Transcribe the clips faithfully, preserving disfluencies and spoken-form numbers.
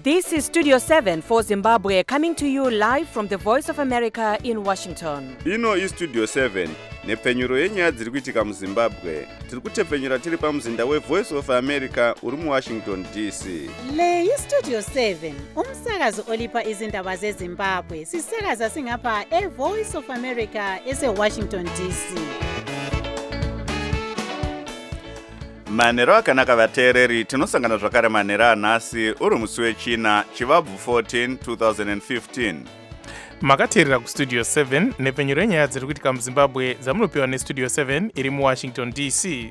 This is Studio seven for Zimbabwe, coming to you live from the Voice of America in Washington. Ino is Studio seven, nepfenyuro yenyaya dziri kuitika muZimbabwe. Tiri kutepfenyura tiri pamuzinda weVoice of America uri muWashington D C. Le iStudio seven, umsakazo olipa izindaba zeZimbabwe. Sisakaza singapha eVoice of America eseWashington D C. Manero akanaka vateereri, tinosangana zvakare manero anhasi uri musi wechina chivabvu fourteen twenty fifteen. Makateerera kuStudio seven nepfenyuro yenyaya dziri kuitika muZimbabwe dzamunopiwa neStudio seven iri muWashington D C.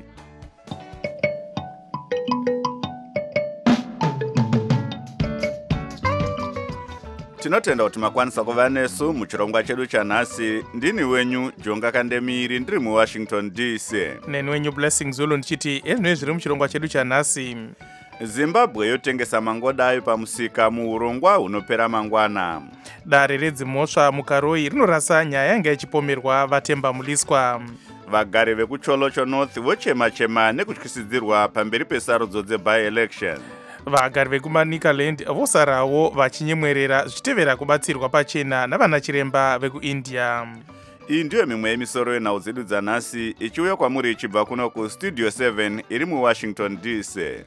Tinotenda kuti makwanisa kuva nesu muchirongwa chedu chanhasi. Ndini wenyu Jonga Kandemiri ndiri muWashington D C. Neni wenyu Blessing Zulu ndichiti ezvinoi zviri muchirongwa chedu chanhasi. Zimbabwe yotengesa mangoda ayo pamusika muurongwa hunopera mangwana. Dare redzimhosva mukaroi rinorasa nyaya yanga ichipomerwa vatemba muliswa. Vagari vekucholocho North vochema-chema nekutyisidzirwa pamberi pesarudzo dzeby-election. Vagari vekuManicaland vosarawo vachinyemwerera zvichitevera kubatsirwa pachena navana chiremba vekuIndia. Iyi ndiyo mimwe yemisoro yenhau dzedu dzanhasi ichiuya kwamuri ichibva kuno kuStudio seven iri muWashington D C.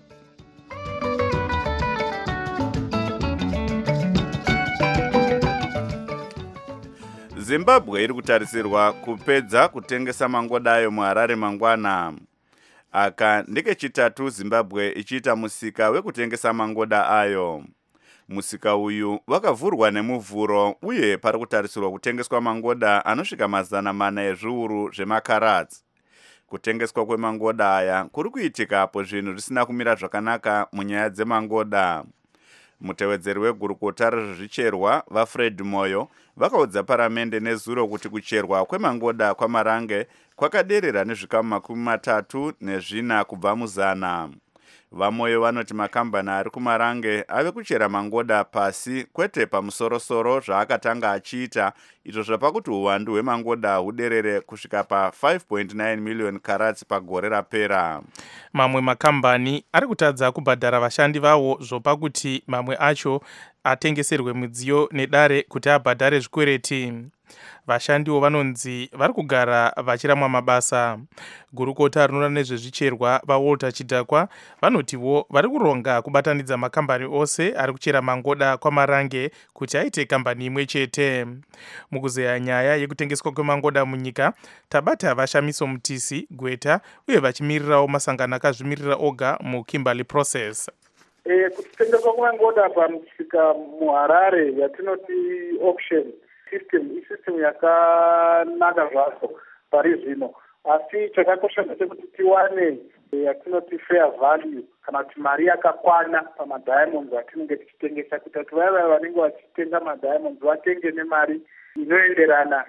Zimbabwe iri kutarisirwa kupedza kutengesa mangoda ayo muHarare mangwana. Aka ndike chitatu Zimbabwe ichiita musika wekutengesa mangoda ayo. Musika uyu wakavhurwa nemuvhuro uye pari kutarisirwa kutengeswa mangoda anosvika mazana mana ezviuru zvemakarats. Kutengeswa kwemangoda aya kuri kuitika apo zvinhu zvisina kumira zvakanaka munyaya dzemangoda. Mutevedzeri wegurukota rezvicherwa vaFred Moyo vakaudza paramende nezuro kuti kucherwa kwemangoda kwaMarange kwakaderera nezvikamu makumi matatu nezvina kubva muzana. Vamoyo vanoti makambani ari kuMarange ave kuchera mangoda pasi kwete pamusorosoro zvaakatanga achiita, izvo zvapa kuti uwandu hwemangoda huderere kusvika pa five point nine million karats pagore rapera. Mamwe makambani ari kutadza kubhadhara vashandi vavo zvopa kuti mamwe acho atengeserwe midziyo nedare kuti abhadhare zvikwereti. Vashandiwo vanonzi vari kugara vachiramwa mabasa. Gurukota rinoona nezvezvicherwa vaWalter Chidhakwa vanotiwo vari kuronga kubatanidza makambani ose ari kuchera mangoda kwaMarange kuti aite kambani imwe chete. Mukuzeya nyaya yekutengeswa kwemangoda munyika, tabata vashamiso Mutisi, Gweta uye vachimirirawo masangano akazvimirira oga muKimberley Process. Eh, kutengeswa kwemangoda pamusika muHarare yatinoti auction system, isystem yakanaka zvaso pari zvino, asi chakakosha ndechekuti tiwane yatinoti fair value kana kuti mari yakakwana pamadiamonds atinenge tichitengesa, kuti kuti vaya vaya vanenge vachitenga madiamonds vatenge nemari inoenderana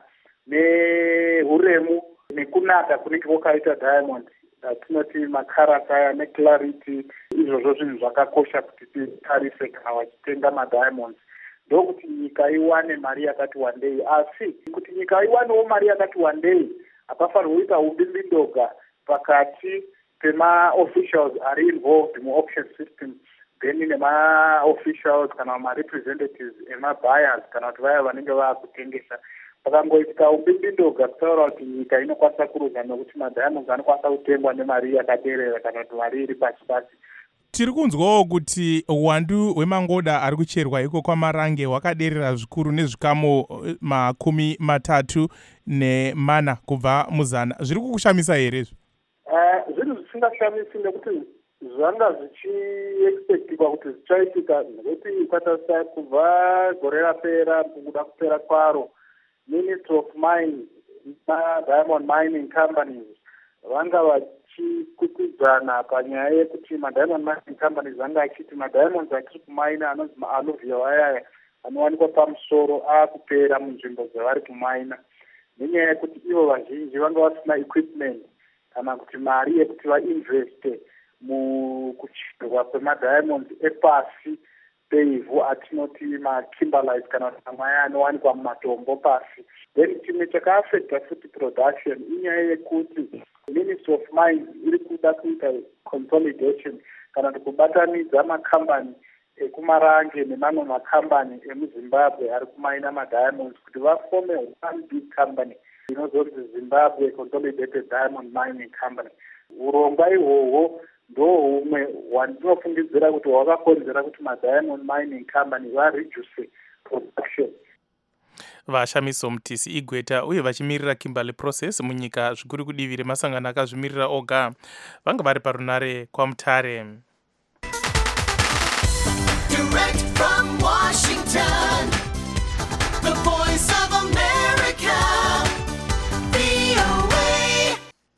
nehuremu nekunaka kunenge kwakaita diamond, atinoti makarats aya neclarity. Izvozvo zvinhu zvakakosha kuti titarise kana vachitenga madiamonds, ndokuti nyika iwane mari yakati wandei. Asi kuti nyika iwanewo mari yakati wandei, hapafanirwi kuita ubimbindoga pakati pema-officials ari involved mu-auction system, then nema-officials kana ma-representatives ema-buyers kana kuti vaya vanenge vaakutengesa. Pakangoitika ubimbindoga kutaura kuti nyika inokwanisa kuruza nokuti madiamonds anokwanisa kutengwa nemari yakaderera kana kuti mari iri pasi pasi. Tiri kunzwawo kuti uwandu hwemangoda ari kucherwa iko kwaMarange hwakaderera zvikuru nezvikamu makumi matatu nemana kubva muzana. Zviri kukushamisa here izvo? Uh, zvinhu zvisingashamisi nekuti zvanga zvichiexpectiwa kuti zvichaitika, nekuti kwatarisa kubva gore rapera kuda kupera kwaro, Ministry of Mine na-Diamond Mining Companies vanga vachikutidzana panyaya yekuti ma-Diamond Mining Companies vanga achiti ma-diamonds achiri kumaina anonzi ma-alluvial ayaya anowanikwa pamusoro aakupera munzvimbo dzavari kumaina, nenyaya yekuti ivo vazhinji vanga vasina equipment kana kuti mari yekuti vainveste mukucherwa kwemadiamonds epasi peivhu atinoti makimberlites kana kuti amwe aya anowanikwa mumatombo pasi. Then chimwe chakaafecta futi production inyaya yekuti Ministry of Mines iri kuda kuita consolidation kana kuti kubatanidza makambani ekumarange nemamwe makambani emuzimbabwe ari kumaina madiamonds kuti vafome one big company inozonzi Zimbabwe Consolidated Diamond Mining Company. Urongwa ihwohwo ndo humwe wandinofungidzira kuti hwakakonzera kuti madiamond mining company vareduce production. Vashamiso Mutisi Igweta uye vachimirira Kimberley Process munyika zvikuru kudivi remasangano akazvimirira oga vanga vari parunare kwaMutare. Direct from Washington, the voice of America, V O A.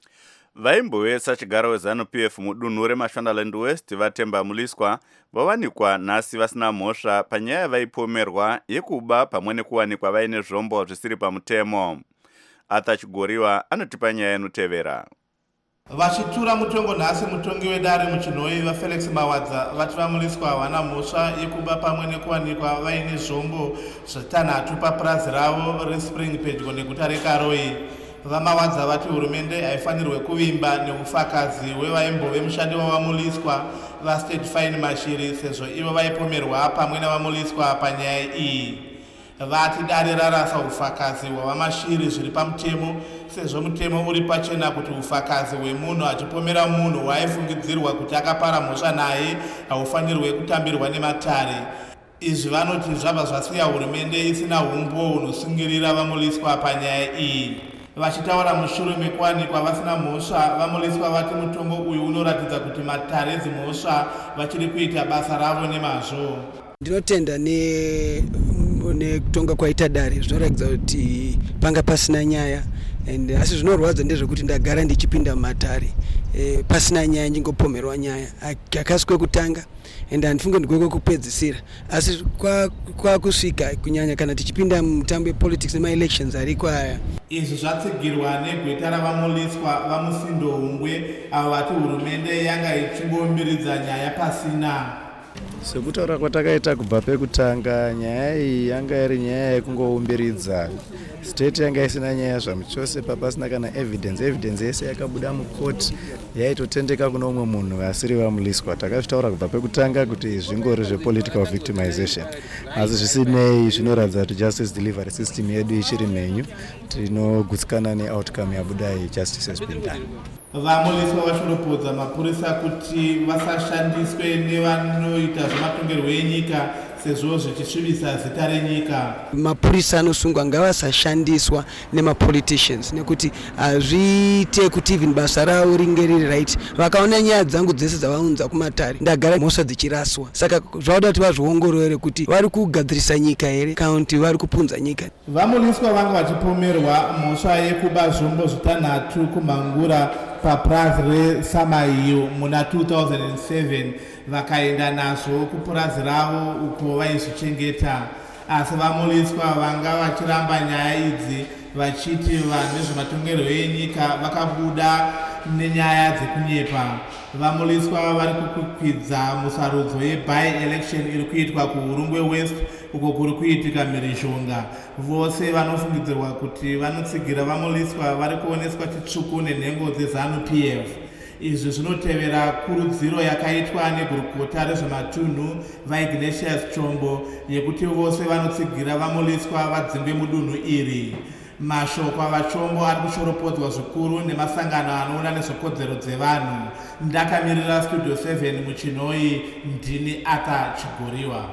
Vaimbowesa chigaro wezanu P F mudunhu reMashonaland West Vatemba Muliswa vawanikwa nhasi vasina mhosva panyaya vaipomerwa yekuba pamwe nekuwanikwa vaine zvombo zvisiri pamutemo. Arthur Chigoriwa anotipa nyaya inotevera. Vachitura mutongo nhasi mutongi wedare muchinhoi vaFelix Mawadza vati vamuliswa havana mhosva yekuba pamwe nekuwanikwa vaine zvombo zvitanhatu papurazi ravo reSpring pedyo neguta reKaroi. Vamawadza vati hurumende haifanirwe kuvimba neufakazi hwevaimbove mushandi wavamuliswa vaState Fine Mashiri sezvo ivo vaipomerwa pamwe navamuliswa panyaya iyi. Vati dare rarasa ufakazi hwavamashiri zviri pamutemo sezvo mutemo uri pachena kuti ufakazi hwemunhu achipomera munhu waaifungidzirwa kuti akapara mhosva naye haufanirwe kutambirwa nematare. Izvi vanoti zvabva zvasiya hurumende isina umbo hunosungirira vamuliswa panyaya iyi. Vachitaura mushure mekuwanikwa vasina mhosva, vamuliswa vati mutongo uyu unoratidza kuti matare dzimhosva vachiri kuita basa ravo nemazvo. Ndinotenda ne nekutonga kwaita dare zvinoratidza kuti panga pasina nyaya, and asi zvinorwadza ndezvekuti ndagara ndichipinda mumatare e, pasina nyaya ndingopomerwa nyaya akasi kwekutanga and handifunge ndikwe kupedzisira, asi kwakusvika kwa kunyanya kana tichipinda mutambo wepolitics nemaelections ariko aya. Izvi zvatsigirwa negweta ravamuliswa vamusindo hungwe avo vati hurumende yanga ichingombiridza nyaya pasina. Sekutaura kwatakaita kubva pekutanga, nyaya iyi yanga iri nyaya yekungoumbiridza. State yanga isina nyaya zvamuchose, papasina kana evidence. Evidence yese yakabuda mukoti yaitotendeka kuno umwe munhu asiri vamuliswa. Takazvitaura kubva pekutanga kuti zvingori zvepolitical victimization. Asi zvisinei zvinoratidza kuti justice delivery system yedu ichiri mhenyu, tinogutsikana neoutcome yabuda iyi. Justice has been done. Vamuliswa vashoropodza mapurisa kuti vasashandiswe nevanoita zvematongerwo enyika sezvo zvichisvibisa zita renyika. Mapurisa anosungwa ngavasashandiswa nemapoliticians nekuti hazviite kuti even basa ravo ringe riri right. Vakaona nyaya dzangu dzese dzavaunza kumatare ndagara mhosva dzichiraswa, saka zvauda kuti vazviongorore kuti vari kugadzirisa nyika here kana kuti vari kupunza nyika. Vamuliswa vanga vachipomerwa mhosva yekuba zvombo zvitanhatu kumhangura papurazi reSamahill muna two thousand seven, vakaenda nazvo kupurazi ravo uko vaizvichengeta. Asi vamuliswa vanga vachiramba nyaya idzi vachiti vanhu vezvematongerwo enyika vakabuda nenyaya dzekunyepa. Vamuliswa vari kukwidza musarudzo yeby election iri kuitwa kuHurungwe West uko kuri kuitika mhirizhonga. Vose vanofungidzirwa kuti vanotsigira vamuliswa vari kuoneswa chitsvuku nenhengo dzezanu P F. Izvi zvinotevera kurudziro yakaitwa negurukota rezvematunhu vaIgnatius Chombo yekuti vose vanotsigira vamuliswa vadzingwe mudunhu iri. Mashoko avachombo ari kushoropodzwa zvikuru nemasangano anoona nezvekodzero dzevanhu. Ndakamirira Studio seven muchinhoi, ndini Arthur Chigoriwa.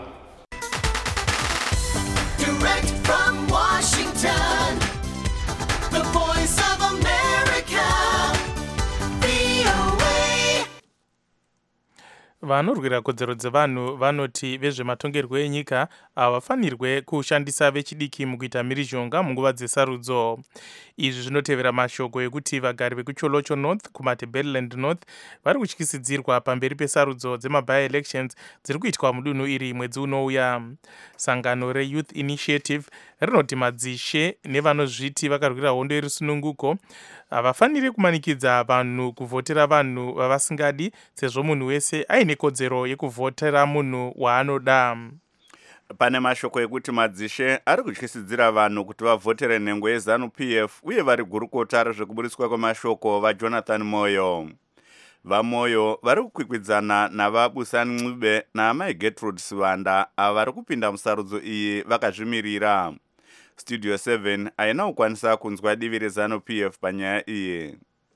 Direct from Washington, the voice of America, V O A. Vanorwira kodzero dzevanhu vanoti vezvematongerwo enyika havafanirwe kushandisa vechidiki mukuita mhirizhonga munguva dzesarudzo. Izvi zvinotevera mashoko ekuti vagari vekuCholocho North kumaTebeleland North vari kutyisidzirwa pamberi pesarudzo dzemaby elections dziri kuitwa mudunhu iri mwedzi unouya. Sangano reYouth Initiative rinoti madzishe nevanozviti vakarwira hondo yerusununguko havafaniri kumanikidza vanhu kuvhotera vanhu vavasingadi sezvo munhu wese aine kodzero yekuvhotera munhu waanoda. Pane mashoko ekuti madzishe ari kutyisidzira vanhu kuti vavhotere nhengo yeZanu P F uye vari gurukota rezvekuburiswa kwemashoko vaJonathan Moyo. vamoyo vari kukwikwidzana navabusan ncube naamai Gertrude Sivanda ava vari kupinda musarudzo iyi vakazvimirira. Studio seven haina kukwanisa kunzwa divi reZanu P F panyaya iyi.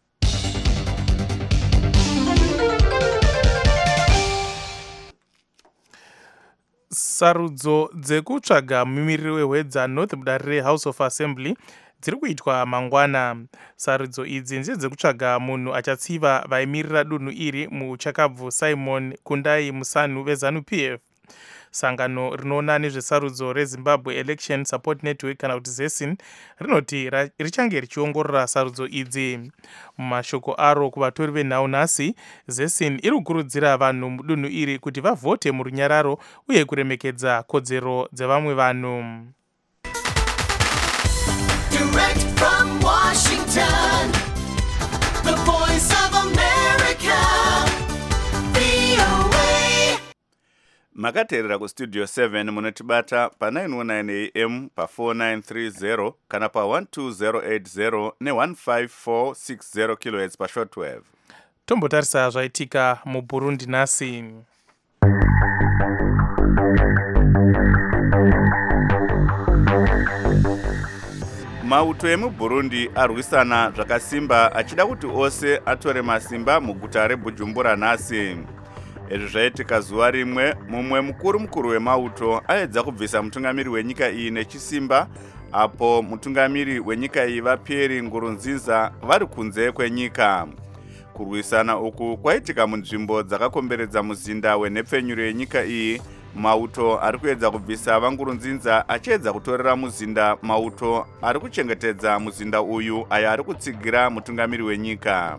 Sarudzo dzekutsvaga mumiriri wehwedza North mudare reHouse of Assembly dziri kuitwa mangwana. Sarudzo idzi ndedzekutsvaga munhu achatsiva vaimirira dunhu iri muchakabvu Simon Kundai Musanu veZanu P F. Sangano rinoona nezvesarudzo reZimbabwe Election Support Network kana kuti ZESIN rinoti richange richiongorora sarudzo idzi. Mumashoko aro kuvatori venhau nhasi, ZESIN iri kukurudzira vanhu mudunhu iri kuti vavhote murunyararo uye kuremekedza kodzero dzevamwe vanhu. Direct from Washington, the voice of America, V O A. Makateerera kustudio seven munotibata pa nine one nine A M pa four nine three zero kana pa one two zero eight zero ne one five four six zero kilohertz pa shortwave. Tombotarisa zvaitika muBurundi nhasi. Mauto emuBurundi arwisana zvakasimba achida kuti ose atore masimba muguta reBujumbura nhasi. Izvi zvaitika zuva rimwe mumwe mukuru mukuru wemauto aedza kubvisa mutungamiri wenyika iyi nechisimba, apo mutungamiri wenyika iyi vaPierre Nkurunziza vari kunze kwenyika. Kurwisana uku kwaitika munzvimbo dzakakomberedza muzinda wenhepfenyuro yenyika iyi. Mauto ari kuedza kubvisa vaNkurunziza achiedza kutorera muzinda mauto ari kuchengetedza muzinda uyu aya ari kutsigira mutungamiri wenyika.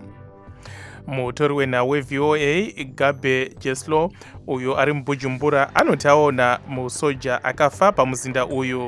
Mutori wenhau weV O A Gabe Jeslo uyo ari muBujumbura anoti aona musoja akafa pamuzinda uyu.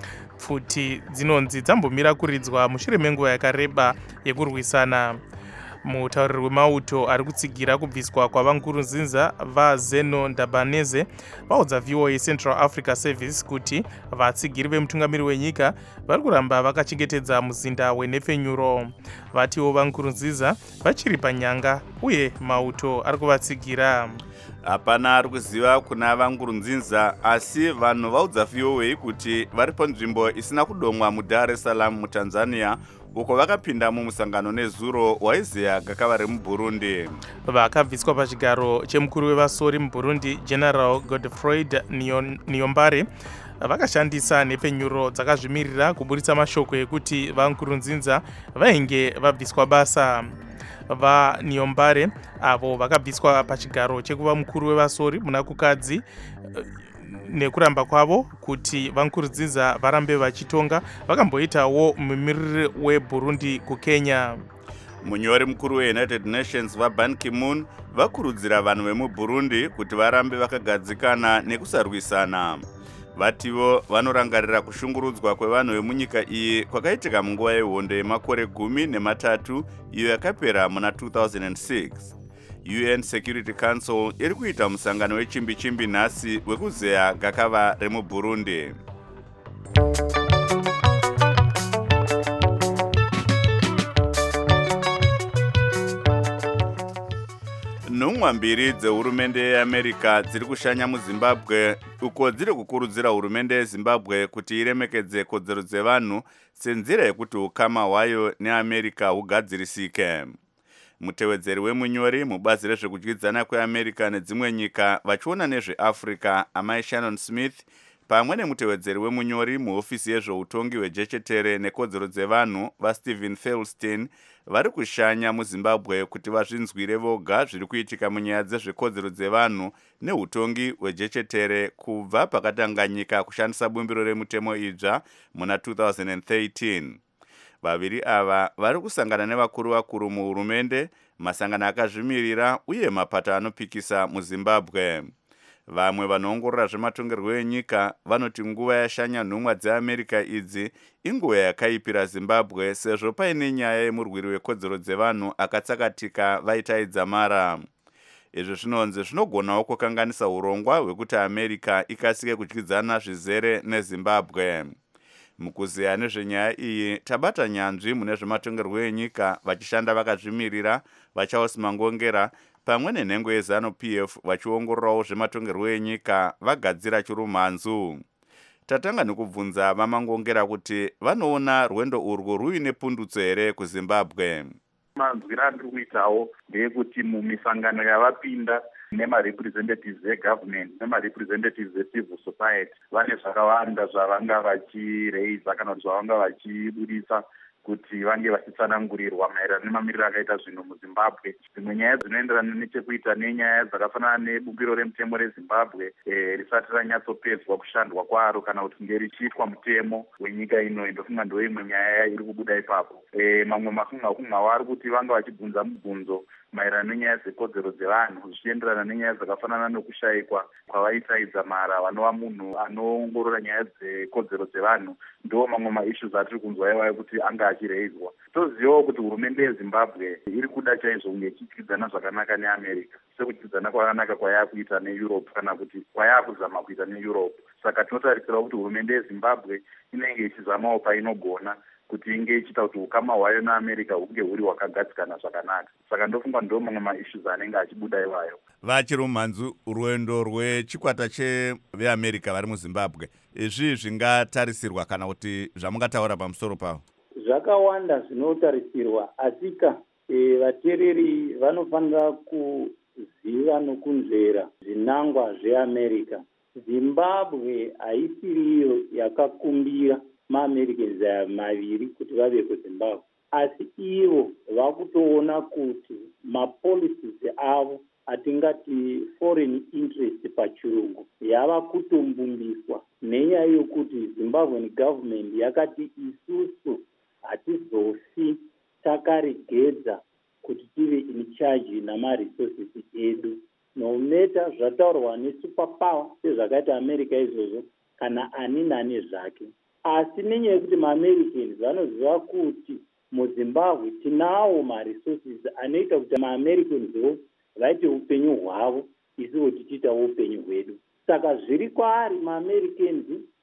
Pfuti dzinonzi dzambomira kuridzwa mushure menguva yakareba yekurwisana. Mutauriri wemauto ari kutsigira kubviswa kwavaNkurunziza vaZeno Ndabaneze vaudza V O A Central Africa Service kuti vatsigiri vemutungamiri wenyika vari kuramba vakachengetedza muzinda wenhepfenyuro. Vatiwo vaNkurunziza vachiri panyanga uye mauto ari kuvatsigira. Hapana ari kuziva kuna vaNkurunziza, asi vanhu vaudza V O A kuti vari panzvimbo isina kudomwa muDar es Salaam muTanzania uko vakapinda mumusangano nezuro waizeya gakava remuBurundi. Vakabviswa pachigaro chemukuru wevasori muBurundi General Godefroid Niyombare vakashandisa nhepfenyuro dzakazvimirira kuburitsa mashoko ekuti vaNkurunziza vainge vabviswa basa. VaNiyombare avo vakabviswa pachigaro chekuva mukuru wevasori muna kukadzi nekuramba kwavo kuti vaNkurunziza varambe vachitonga vakamboitawo mumiriri weBurundi kuKenya. Munyori mukuru weUnited Nations vaBan Ki-moon vakurudzira vanhu vemuBurundi kuti varambe vakagadzikana nekusarwisana. Vativo vanorangarira kushungurudzwa kwevanhu vemunyika iyi kwakaitika munguva yehondo yemakore gumi nematatu iyo yakapera muna two thousand six. U N Security Council iri kuita musangano wechimbi chimbi nhasi wekuzeya gakava remuBurundi. Nhumwa mbiri dzehurumende yeAmerica dziri kushanya muZimbabwe uko dziri kukurudzira hurumende yeZimbabwe kuti iremekedze kodzero dzevanhu senzira yekuti ukama hwayo neAmerica hugadzirisike. Mutevedzeri wemunyori mubazi rezvekudyidzana kweAmerica nedzimwe nyika vachiona nezveAfrica amai Shannon Smith pamwe nemutevedzeri wemunyori muhofisi yezveutongi hwejechetere nekodzero dzevanhu vaStephen Feldstein vari kushanya muZimbabwe kuti vazvinzwire voga zviri kuitika munyaya dzezvekodzero dzevanhu neutongi hwejechetere kubva pakatanga nyika kushandisa bumbiro remutemo idzva muna two thousand thirteen. Vaviri ava vari kusangana nevakuru vakuru muhurumende, masangano akazvimirira uye mapato anopikisa muZimbabwe. Vamwe vanoongorora zvematongerwo enyika vanoti nguva yashanya nhumwa dzeAmerica idzi inguva yakaipira Zimbabwe sezvo paine nyaya yemurwiri wekodzero dzevanhu akatsakatika vaitaidza mara. Izvi zvinonzi zvinogonawo kukanganisa urongwa hwekuti America ikasike kudyidzana zvizere neZimbabwe. Mukuziya nezvenyaya iyi tabata nyanzvi mune zvematongerwo enyika vachishanda vakazvimirira vaCharles Mangongera pamwe nenhengo yeZanu P F vachiongororawo zvematongerwo enyika vagadzira chirumhanzu. Tatanga nekubvunza vaMangongera kuti vanoona rwendo urwu ruine pundutso here kuZimbabwe. Manzwira andiri kuitawo ndeyekuti mumisangano yavapinda nemarepresentatives egovernment nemarepresentatives ecivil society vane zvakawanda zvavanga vachireisa kana kuti zvavanga vachibudisa kuti vange vachitsanangurirwa maererano nemamiriro akaita zvinhu muZimbabwe. Dzimwe nyaya dzinoenderana nechekuita nenyaya dzakafanana nebumbiro remutemo reZimbabwe e, risati ranyatsopedzwa kushandwa kwaro kana kuti nge richiitwa mutemo wenyika ino. Ndofunga ndo imwe nyaya iri kubuda ipapo. E, mamwe mafunga kunga wari kuti vanga vachibvunza mubvunzo maererano nenyaya dzekodzero dzevanhu zvichienderana nenyaya dzakafanana nokushayikwa kwavaitaidza mara vanova munhu anoongorora nyaya dzekodzero dzevanhu. Ndo mamwe maissues atiri kunzwa iwayo kuti anga achireizwa. Tozivawo kuti hurumende yeZimbabwe iri kuda chaizvo kunge ichikwidzana zvakanaka neAmerica sekukwidzana kwakanaka kwayakuita neEurope kana kuti kwayakuzama kuita neEurope. Saka tinotarisira kuti hurumende yeZimbabwe inenge ichizamawo painogona kuti inge ichita kuti ukama hwayo naAmerica hunge huri hwakagadzikana zvakanaka. Saka ndofunga ndo mamwe maissues anenge achibuda iwayo. Vachirumhanzu rwendo rwechikwata cheveAmerica vari muZimbabwe izvi zvingatarisirwa kana kuti zvamungataura pamusoro pavo? Zvakawanda zvinotarisirwa asika e, vatereri vanofanira kuziva nokunzvera zvinangwa zveAmerica. Zimbabwe haisiriyo yakakumbira maAmericans aya maviri kuti vave kuZimbabwe, asi ivo vakutoona kuti mapolicies avo atingati foreign interest pachirungu yava kutombumbiswa nenyaya yokuti Zimbabwean government yakati isusu hatizofi takaregedza kuti tive in charge namaresources edu. No matter zvataurwa nesuperpower sezvakaita America izvozvo kana ani nani zvake. Asi nenyaya yekuti maAmericans vanoziva kuti muZimbabwe tinawo maresources anoita kuti maAmericans vaite upenyu hwavo isiwo tichiitawo upenyu hwedu. Saka zviri kwaari maAmericans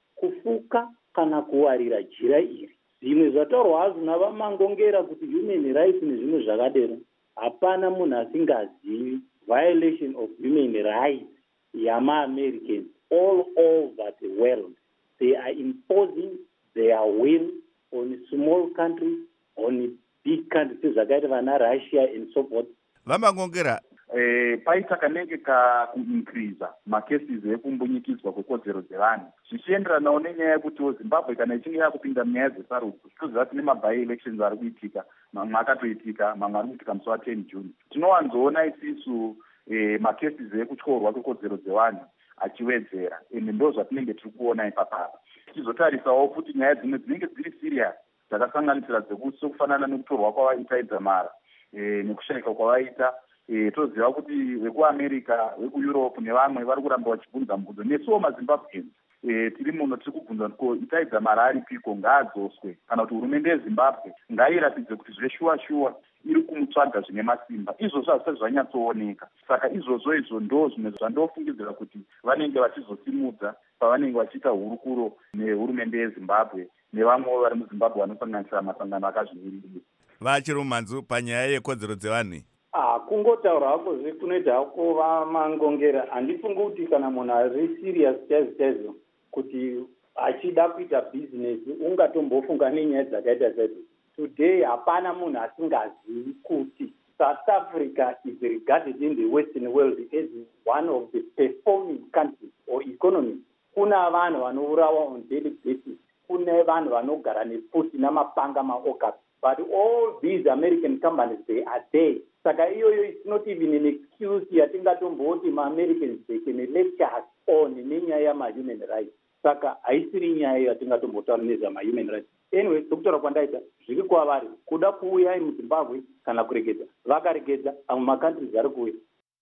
kufuka kana kuwarira jira iri. Zvimwe zvataurwa hazvo navaMangongera kuti human rights nezvimwe zvakadero, hapana munhu asingazivi violation of human rights yamaAmericans all over the world. They are imposing their will on small countries, on big countries zvakaita vana Russia and so forth. VaMangongera, Eh, paita kanenge kakuinkriza makesis ekumbunyikidzwa kwekodzero dzevanhu zvichienderanawo nenyaya yekuti Zimbabwe kana ichinge yakupinda munyaya dzesarudzo tinoziva kuti nemabai elections ari kuitika, mamwe akatoitika, mamwe ari kuitika musi wa10 June. Tinowanzoona isisu eh, makesis ekutyorwa kwekodzero dzevanhu achiwedzera, ende ndo zvatinenge tiri kuona ipapapa. Tichizotarisawo kuti nyaya dzimwe dzinenge dziri serious dzakasanganisira dzekufanana nekutorwa kwavaitaidza mara eh, nekushayika kwavaita. E, toziva kuti vekuAmerica, vekuEurope nevamwe vari kuramba vachibvunza mubvunzo. Nesuwo maZimbabweans e, tiri muno tiri kubvunza ko itaidza mari aripiko ngaadzoswe kana kuti hurumende yeZimbabwe ngairatidze kuti zveshuwa shuwa iri kumutsvaga zvine masimba. Izvozvo hazvisati zvanyatsooneka. Saka izvozvo izvo ndo zvimwe zvandofungidzira kuti vanenge vachizosimudza pavanenge vachiita hurukuro nehurumende yeZimbabwe nevamwewo vari muZimbabwe vanosanganisira masangano akazvimirira. Vachirumhanzu panyaya yekodzero dzevanhu. Ah, kungotaura hako zvekunoita hako vaMangongera, handifungi kuti kana munhu ari serious chaizvo chaizvo kuti achida kuita business ungatombofunga nenyaya dzakaita saizvo. Today hapana munhu asingazivi kuti South Africa is regarded in the Western world as one of the performing countries or economies. Kuna vanhu vanourawa on daily basis, kuna vanhu vanogara nefuti namapanga maokapi. But all these American companies, they are there. Saka iyoyo is not even an excuse yatingatomboti maAmericans they can lecture on nenyaya yama-human rights. Saka haisiri nyaya yatingatombotaura nezvama-human rights. Anyway, doktora kwandaita zviri kwavari kuda kuuya muZimbabwe kana kuregedza. Vakaregedza amwe makantries ari kuuya.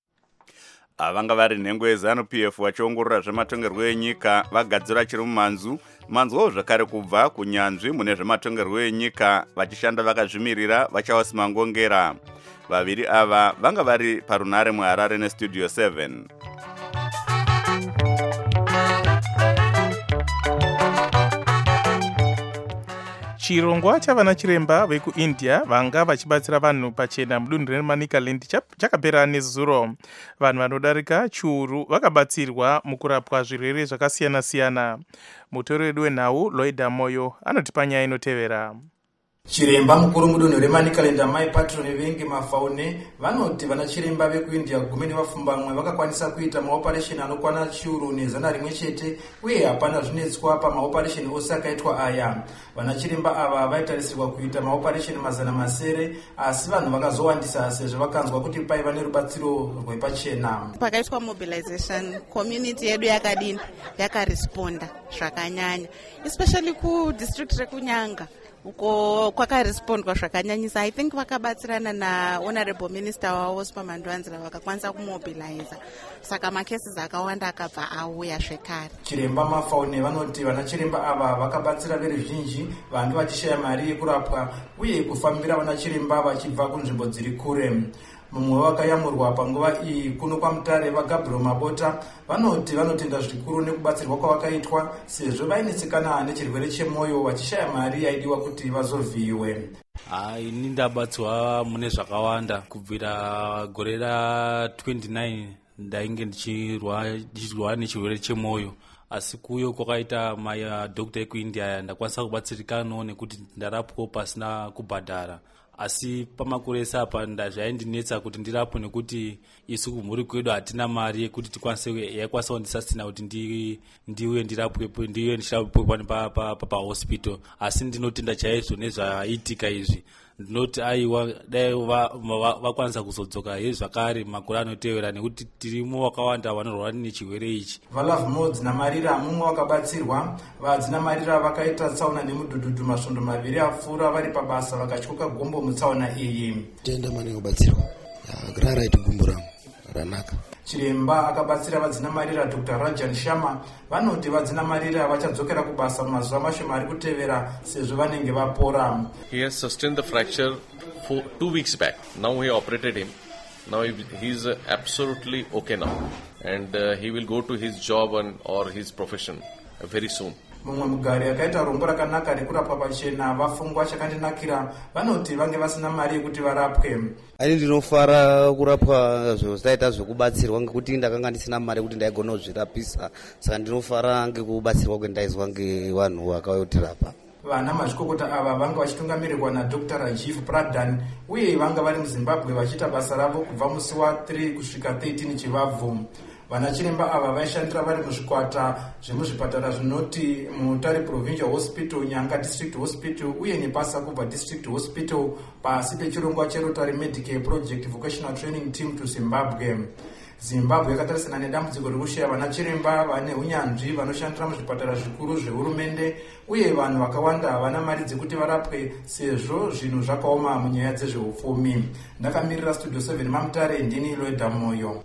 Vanga vari nhengo yeZanu P F vachiongorora zvematongerwo enyika vagadzira chiri mumanzu. Manzwawo zvakare kubva kunyanzvi mune zvematongerwo enyika vachishanda vakazvimirira vaCharles Mangongera. Vaviri ava vanga vari parunare muHarare neStudio seven. chirongwa chavana chiremba vekuindia vanga vachibatsira vanhu pachena mudunhu remanicaland chakapera nezuro. Vanhu vanodarika chiuru vakabatsirwa mukurapwa zvirwere zvakasiyana-siyana. Mutori wedu wenhau Loida Moyo anotipa nyaya inotevera. Chiremba mukuru mudunhu remanicaland Mai Patroni Venge Mafaune vanoti vana chiremba vekuindia gumi nevapfumbamwe vakakwanisa kuita maoperation anokwana chiuru nezana rimwe chete, uye hapana zvinetswa pamaoperation ose akaitwa aya. Vana chiremba ava vaitarisirwa kuita maoperation mazana masere, asi vanhu vakazowandisa sezvo vakanzwa kuti paiva nerubatsiro rwepachena. Pakaitwa mobilization, community yedu yakadini yakaresponda zvakanyanya, especially ku district rekunyanga uko kwakarespondwa zvakanyanyisa. I think vakabatsirana na honorable minister wavo Spamandwanzira vakakwanisa kumobiliza, saka macases akawanda akabva auya zvekare. Chiremba Mafaune vanoti vana chiremba ava vakabatsira veruzhinji vange vachishaya mari yekurapwa uye kufambira vana chiremba vachibva kunzvimbo dziri kure. Mumwe wakayamurwa panguva iyi kuno kwaMutare vaGabriel Mabota vanoti vanotenda zvikuru nekubatsirwa kwavakaitwa sezvo vainetsekana nechirwere chemwoyo vachishaya mari yaidiwa kuti vazovhiyiwe. Ini ndabatsirwa mune zvakawanda kubvira gore ra29 ndainge ndichirwa nechirwere chemwoyo, asi kuyo kwakaita madhokta ekuindia ndakwanisa kubatsirikanawo nekuti ndarapwa pasina kubhadhara. Asi pamakore ese apa zvaindinetsa kuti ndirapwe nekuti isu kumhuri kwedu hatina mari yekuti tikwanise yaikwanisa kundisasina kuti ndiuye ndirapwepo ndiuye ndichirapwepo pahospital. Asi ndinotenda chaizvo nezvaitika izvi. Ndinoti aiwa dai vakwanisa kuzodzoka hezvi zvakare makore anotevera nekuti tirimo wakawanda vanorwara nechirwere ichi. Valove Mods naMarira mumwe wakabatsirwa. Vadzina Marira vakaita tsaona nemudhudhudhu masvondo maviri apfuura vari pabasa vakatyoka gombo mutsaona iyi. Tenda mani kubatsirwa. Grara iti gumbo rangu ranaka. Chiremba akabatsira vadzina Marira Doctor Rajan Sharma vanoti vadzina Marira vachadzokera kubasa mumazuva mashoma ari kutevera sezvo vanenge vapora. He has sustained the fracture for two weeks back. Now he operated him. Now he is uh, absolutely okay now, and uh, he will go to his job and or his profession uh, very soon. Mumwe mugari akaita rombo rakanaka rekurapwa pachena vafungwa chakandinakira vanoti vange vasina mari yekuti varapwe. Ani ndinofara kurapwa zvostaita zvokubatsirwa ngekuti ndakanga ndisina mari yekuti ndaigona kuzvirapisa, saka ndinofara ngekubatsirwa kwendaizwa ngevanhu vakayotirapa. Vana mazvikokota ava vanga vachitungamirirwa naDr Rajiv Pradhan uye vanga vari muZimbabwe vachiita basa ravo kubva musi wa3 kusvika thirteen chivabvu. Vana chiremba ava vaishandira vari muzvikwata zvemuzvipatara zvinoti Mutare Provincial Hospital, Nyanga District Hospital uye nePasakubva District Hospital pasi pechirongwa cheRotary Medical Project Vocational Training Team to Zimbabwe. Zimbabwe yakatarisana nedambudziko rekushaya vana chiremba vane unyanzvi vanoshandira muzvipatara zvikuru zvehurumende uye vanhu vakawanda havana mari dzekuti varapwe sezvo zvinhu zvakaoma munyaya dzezveupfumi. Ndakamirira Studio seven maMutare, ndini Loida Moyo.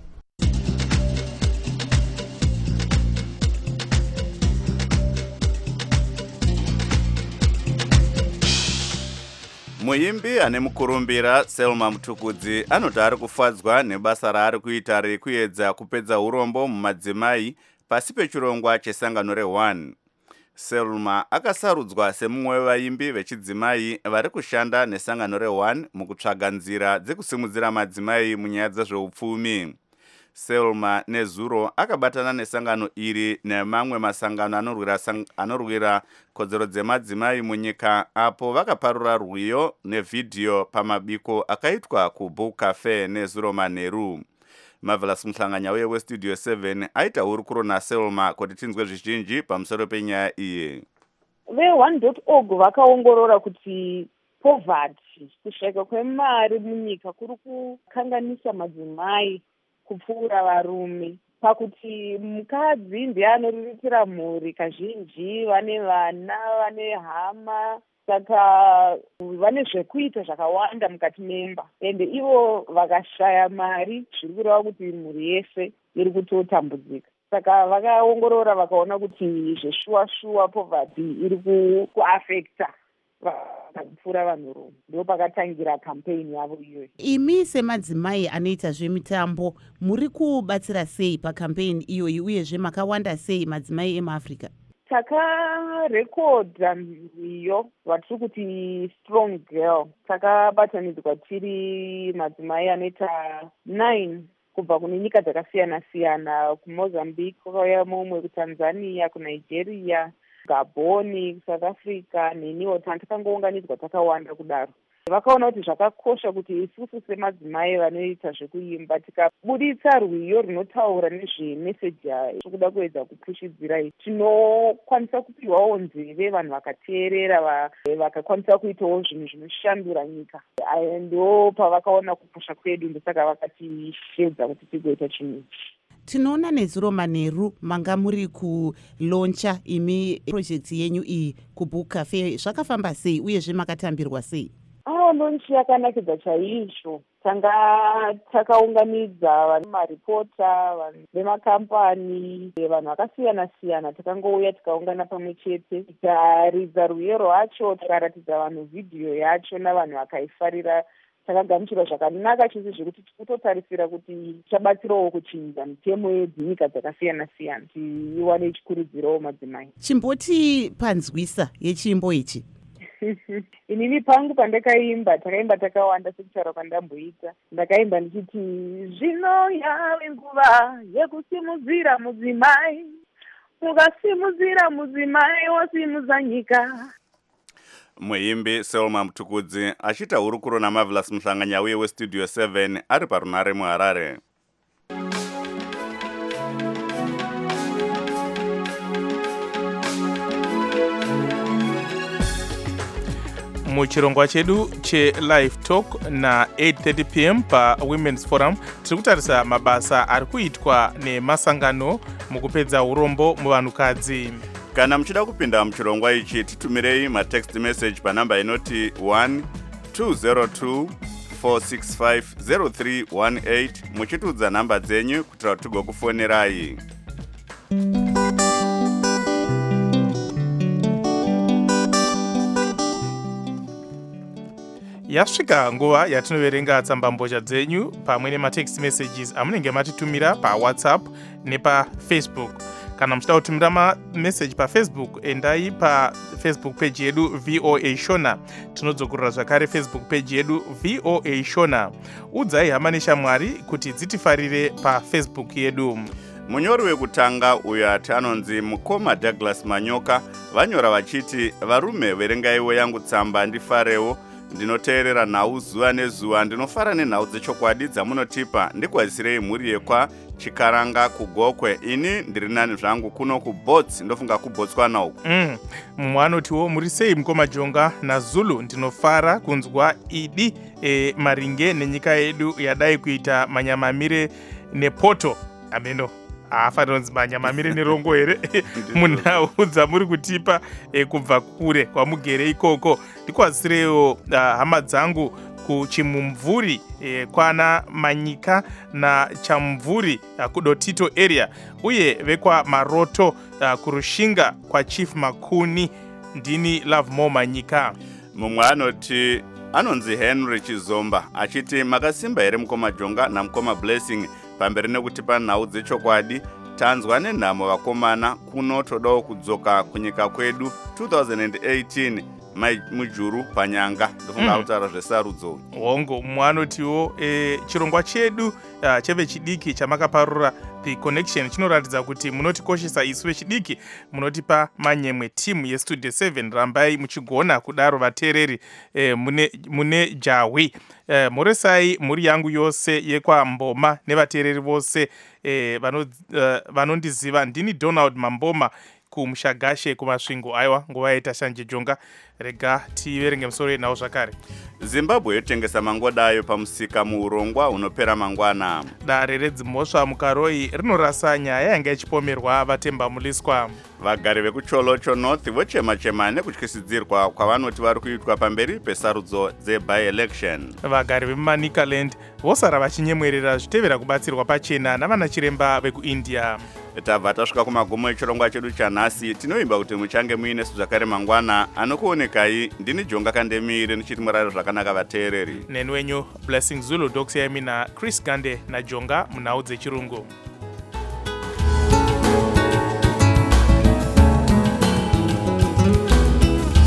Muimbi ane mukurumbira Selma Mutukudzi anoti ari kufadzwa nebasa raari kuita rekuedza kupedza urombo mumadzimai pasi pechirongwa chesangano re-one. Selma akasarudzwa semumwe wevaimbi vechidzimai vari kushanda nesangano re-one mukutsvaga nzira dzekusimudzira madzimai munyaya dzezveupfumi. Selma nezuro akabatana nesangano iri nemamwe masangano anorwira anorwira kodzero dzemadzimai munyika, apo vakaparura rwiyo nevhidhiyo pamabiko akaitwa kuBook Cafe nezuro Manheru. Marvelous Muhlanganya uye weStudio seven aita hurukuro naSelma kuti tinzwe zvizhinji pamusoro penyaya iyi. Ve one dot org vakaongorora kuti poverty, kushayika kwemari munyika kuri kukanganisa madzimai kupfuura varume, pakuti mukadzi ndiye anoriritira mhuri kazhinji, vane vana, vane hama, saka vane zvekuita zvakawanda mukati memba, ende ivo vakashaya mari zviri kureva kuti mhuri yese iri kutotambudzika. Saka vakaongorora vakaona kuti zveshuwa shuwa poverty iri kuafekta kupfuura vanhurume, ndo pakatangira campaign yavo iyoyo. Imi semadzimai anoita zvemitambo muri kubatsira sei pacampaign iyoyi uyezve makawanda sei madzimai emuAfrica? takarekodha rwiyo rwatiri kuti strong girl. Takabatanidzwa tiri madzimai anoita nine kubva kune nyika dzakasiyana-siyana, kumozambique kwakauya mumwe, kutanzania, kunigeria, gaboni, kusouth africa neniwo. Takangounganidzwa takawanda kudaro. Vakaona kuti zvakakosha kuti isusu semadzimai vanoita zvekuimba tikabuditsa rwiyo runotaura nezvemeseji yakuda kuedza kupushidzira iyi, tinokwanisa kupiwawo nzeve vanhu vakateerera, vakakwanisa kuitawo zvinhu zvinoshandura nyika. Ndo pavakaona kukosha kwedu, ndosaka vakatishedza kuti tigoita chinhu. Tinoona nezuro manheru manga muri kuloncha imi projekti yenyu iyi kuBook Cafe. Zvakafamba sei uyezve makatambirwa sei? Ah, lonchi yakanakidza chaizvo. Tanga takaunganidza maripota, vanhu vemakampani, vanhu vakasiyana-siyana. Takangouya tikaungana pamwe chete, tikaridza rwiyo rwacho, tikaratidza vanhu vhidhiyo yacho navanhu vakaifarira. Takagamuchira zvakanaka chose zvekuti tikutotarisira kuti tichabatsirawo kuchinja mitemo yedzinyika dzakasiyana-siyana, tiwane chikurudzirawo madzimai. Chimboti panzwisa yechimbo ichi. Inini pangu pandakaimba, takaimba takawanda sekutaura kwandamboita. Ndakaimba ndichiti zvino yave nguva yekusimudzira mudzimai, ukasimudzira mudzimai wasimudza nyika. Muimbi Selma Mtukudzi achita hurukuro naMarvelous Mhlanganya uye weStudio seven ari parunare muHarare. Muchirongwa chedu che live talk na eight thirty p m pa Women's Forum tiri kutarisa mabasa ari kuitwa nemasangano mukupedza urombo muvanhukadzi. Kana muchida kupinda muchirongwa ichi, titumirei matext message panamba inoti one two zero two four six five zero three one eight muchitudza namba dzenyu kuti tigokufonerai. Yasvika nguva yatinoverenga tsambambozha dzenyu pamwe nematext messages amunenge matitumira paWhatsApp nepafacebook. Kana muchida kutumira mameseji pafacebook, endai pafacebook page yedu V O A Shona. Tinodzokorera zvakare Facebook page yedu V O A Shona. Udzai hama neshamwari kuti dzitifarire pafacebook yedu. Munyori wekutanga uyo ati anonzi Mukoma Douglas Manyoka vanyora vachiti varume verengaiwo yangu tsamba ndifarewo, ndinoteerera nhau zuva nezuva, ndinofara nenhau dzechokwadi dzamunotipa, ndikwazisirei mhuri yekwa Chikaranga kuGokwe. Ini ndiri nani zvangu kuno kuBots, ndofunga kuBotswana uku. Mm. Mumwe anotiwo muri sei Mukoma Jonga naZulu, ndinofara kunzwa idi e, maringe nenyika yedu yadai kuita manyamamire nepoto. Ameno afanira kunzi manyamamire nerongo here munhau dzamuri kutipa e, kubva kure kwamugere ikoko. Ndikwazisirewo uh, hama dzangu kuchimumvuri e, kwana Manyika na Chamvuri uh, kudotito area, uye vekwa Maroto uh, kurushinga kwa Chief Makuni. Ndini Love More Manyika. Mumwe anoti anonzi Henry Chizomba achiti makasimba here Mukoma Jonga naMukoma Blessing pamberi nekutipa nhau dzechokwadi. Tanzwa nenhamo vakomana kuno todawo kudzoka kunyika kwedu two thousand eighteen mujuru panyanga, ndofunga mm. kutaura zvesarudzo. Hongo mumwe anotiwo e, chirongwa chedu uh, cheve chidiki chamakaparura The Connection chinoratidza kuti munotikoshesa isu vechidiki, munotipa manyemwe. Timu yeStudio seven rambai muchigona kudaro vateereri e, mune, mune jahwi. E, muresai muri yangu yose yekwa Mboma nevateereri vose e, vanondiziva. Uh, ndini Donald Mamboma kumushagashe kumasvingo. Aiwa, nguva yaita Shanje Jonga, rega tiverenge musoro nawo zvakare. Zimbabwe yotengesa mangoda ayo pamusika muurongwa unopera mangwana. Dare redzimhosva mukaroi rinorasa nyaya yanga ichipomerwa vatemba muliswa. Vagari vekuCholocho North vochema-chema nekutyisidzirwa kwavanoti vari kuitwa pamberi pesarudzo dzeby-election. Vagari vemuManicaland vosara vachinyemwerera zvitevera kubatsirwa pachena navana chiremba vekuIndia. Tabva tasvika kumagumo echirongwa chedu chanhasi. Tinoimba kuti muchange muine zvakare mangwana. Anokuonekai ndini Jonga Kandemire ndichiti murare zvakanaka vateereri. Neni wenyu Blessing Zulu, Doxia Emina, Chris Gande naJonga munhau dzechirungu.